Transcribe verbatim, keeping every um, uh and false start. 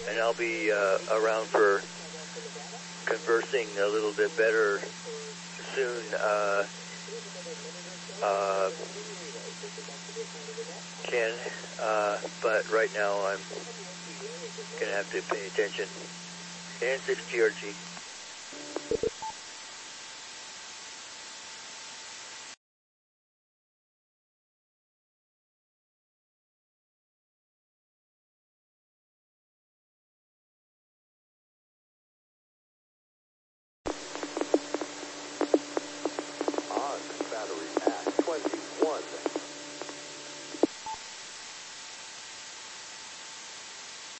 and I'll be uh, around for conversing a little bit better soon. Uh, uh, Ken, uh, but right now I'm going to have to pay attention. N six G R G.